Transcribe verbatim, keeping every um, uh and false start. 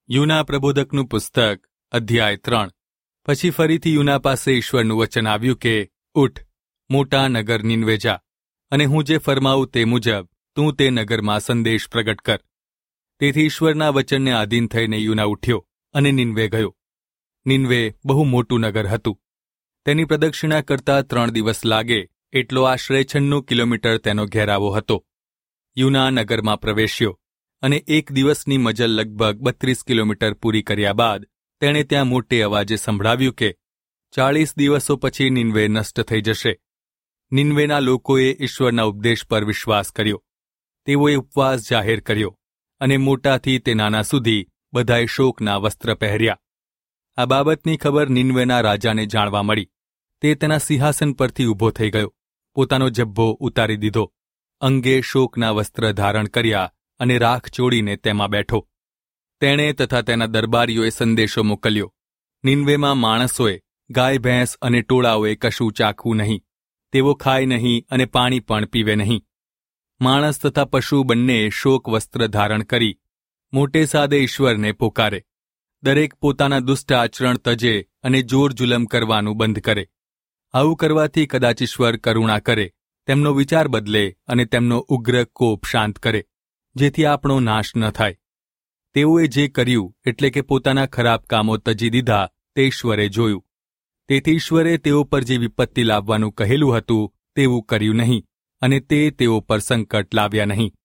યુના પ્રબોધકનું પુસ્તક અધ્યાય ત્રણ. પછી ફરીથી યુના પાસે ઈશ્વરનું વચન આવ્યું કે, ઉઠ, મોટા નગર નીનવે જા, અને હું જે ફરમાવું તે મુજબ તું તે નગરમાં સંદેશ પ્રગટ કર. તેથી ઈશ્વરના વચનને આધીન થઈને યુના ઉઠ્યો અને નીનવે ગયો. નીનવે બહુ મોટું નગર હતું. તેની પ્રદક્ષિણા કરતા ત્રણ દિવસ લાગે એટલો આશરે છન્નું કિલોમીટર તેનો ઘેરાવો હતો. યુના નગરમાં પ્રવેશ્યો, અને એક દિવસની મજલ લગભગ બત્રીસ કિલોમીટર પૂરી કર્યા બાદ તેણે ત્યાં મોટે અવાજે સંભળાવ્યું કે ચાળીસ દિવસો પછી નીનવે નષ્ટ થઈ જશે. નીનવેના લોકોએ ઈશ્વરના ઉપદેશ પર વિશ્વાસ કર્યો. તેઓએ ઉપવાસ જાહેર કર્યો, અને મોટાથી તે નાના સુધી બધાએ શોકના વસ્ત્ર પહેર્યા. આ બાબતની ખબર નીનવેના રાજાને જાણવા મળી. તે તેના સિંહાસન પરથી ઊભો થઈ ગયો, પોતાનો જબ્બો ઉતારી દીધો, અંગે શોકના વસ્ત્ર ધારણ કર્યા અને રાખ ચોડીને તેમાં બેઠો. તેણે તથા તેના દરબારીઓએ સંદેશો મોકલ્યો, નીનવેમાં માણસોએ, ગાય ભેંસ અને ટોળાઓએ કશું ચાખવું નહીં. તેઓ ખાય નહીં અને પાણી પણ પીવે નહીં. માણસ તથા પશુ બંનેએ શોક વસ્ત્ર ધારણ કરી મોટે સાદે ઈશ્વરને પોકારે. દરેક પોતાના દુષ્ટ આચરણ તજે અને જોર જુલમ કરવાનું બંધ કરે. આવું કરવાથી કદાચ ઈશ્વર કરુણા કરે, તેમનો વિચાર બદલે અને તેમનો ઉગ્ર કોપ શાંત કરે, જેથી આપણો નાશ ન થાય. તેઓએ જે કર્યું એટલે કે પોતાના ખરાબ કામો તજી દીધા તે ઈશ્વરે જોયું. તેથી ઈશ્વરે તેઓ પર જે વિપત્તિ લાવવાનું કહેલું હતું તેવું કર્યું નહીં, અને તે તેઓ પર સંકટ લાવ્યા નહીં.